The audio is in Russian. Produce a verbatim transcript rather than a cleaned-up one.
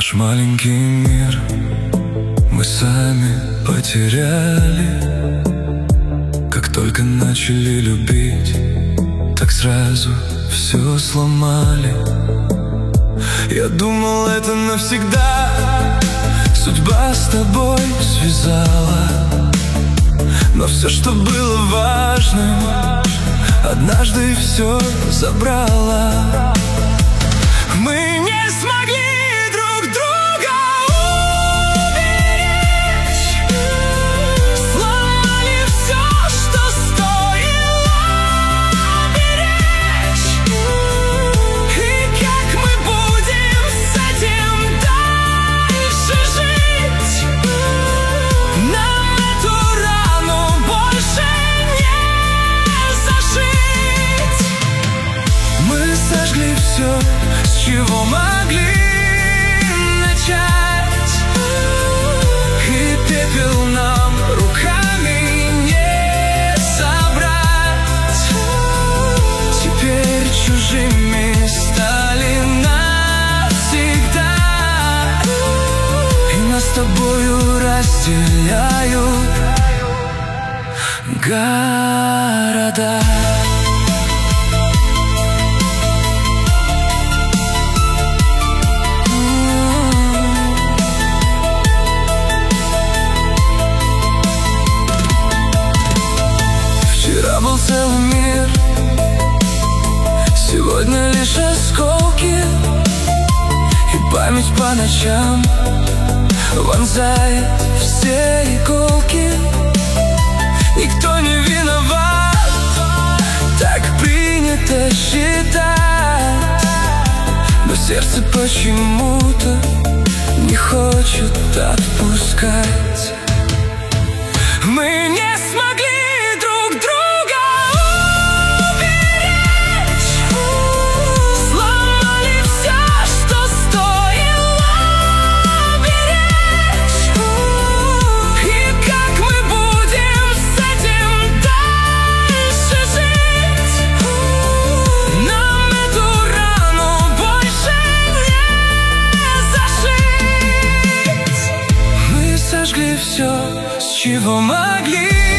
Наш маленький мир мы сами потеряли. Как только начали любить, так сразу все сломали. Я думал, это навсегда судьба с тобой связала, но все, что было важным, однажды все забрала. Мы не смогли друг друга уберечь, сломали все, что стоило беречь. И как мы будем с этим дальше жить? Нам эту рану больше не зашить. Мы сожгли все, с чего могли начать, и пепел нам руками не собрать. Теперь чужими стали навсегда, и нас с тобою разделяют города. Вчера был целый мир, сегодня лишь осколки, и память по ночам вонзает все иголки. Никто не виноват, так принято считать, но сердце почему-то не хочет отпускать. Мы не смогли друг друга уберечь, сломали все, что стоило беречь. И как мы будем с этим дальше жить? Нам эту рану больше не зашить. Мы сожгли все, с чего могли